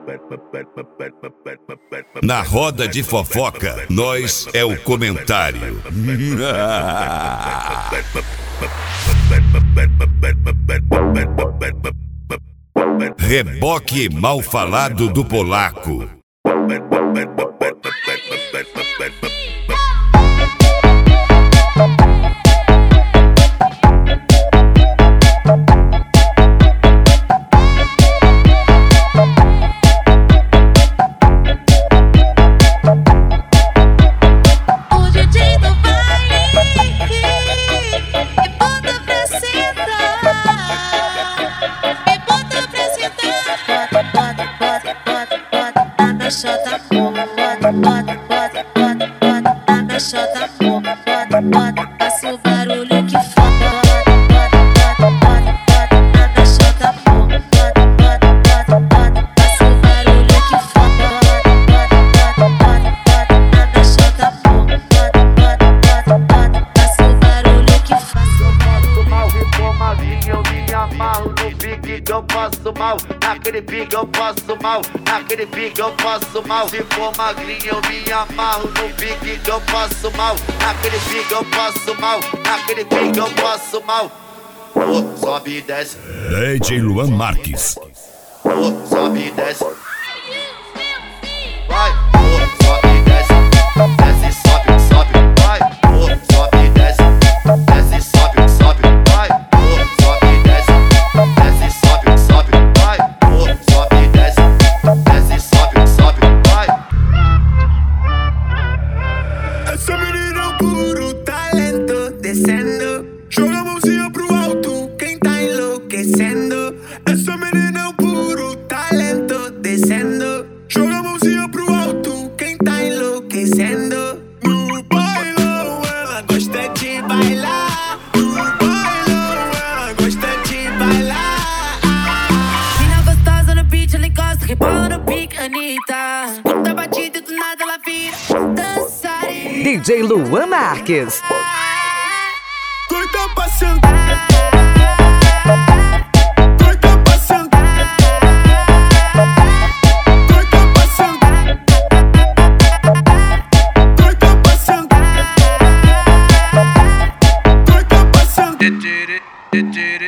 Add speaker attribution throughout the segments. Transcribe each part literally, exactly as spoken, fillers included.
Speaker 1: Na roda de fofoca, nós é o comentário. Reboque mal falado do polaco.
Speaker 2: Xota porra, bota, bota, bota, bota, bota, na minha xota porra, bota, bota, faça o barulho que foda, bota, bota, bota, bota, na minha xota porra, bota, bota, bota, bota, faça o barulho que foda, bota, bota, bota, bota, na minha xota porra, bota, bota, bota, bota, faça o barulho que foda.
Speaker 3: Eu passo mal, ficou magrinho, eu me amarro no pique que eu passo mal, naquele pique eu passo mal, naquele pique eu passo mal. Se for magrinho eu me amarro no pique que eu passo mal, naquele pique eu passo mal, naquele pique eu passo mal. Oh, sobe e desce.
Speaker 1: D J Luan Marques.
Speaker 3: Oh, sobe e desce. Vai, oh, sobe e desce. Desce, sobe, sobe, vai. Oh, sobe e desce. Desce, sobe, sobe, vai. Oh, sobe e desce. Desce, sobe, sobe, vai. Oh, sobe e desce. Desce, sobe, sobe, vai.
Speaker 4: Essa menina é um puro talento, descendo. Joga a mãozinha pro alto, quem tá enlouquecendo. Essa menina é um puro talento, descendo. Joga a mãozinha pro alto, quem tá enlouquecendo. No bailão ela gosta de bailar. No bailão ela gosta de bailar.
Speaker 2: Mina gostosa no beat, ela encosta, rebola no pique, Anitta. Muita batida e do nada ela vira dançarina.
Speaker 5: D J Luan Marques.
Speaker 4: Doida pra sentar. Doida pra sentar. Doida pra sentar. Doida pra sentar. Doida pra sentar.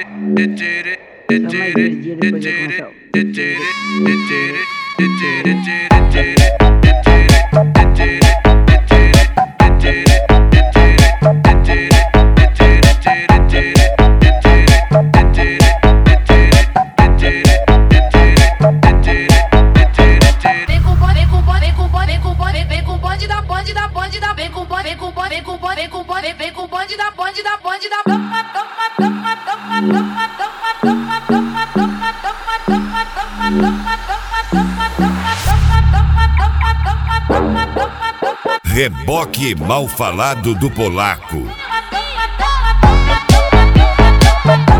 Speaker 1: Reboque mal falado do polaco.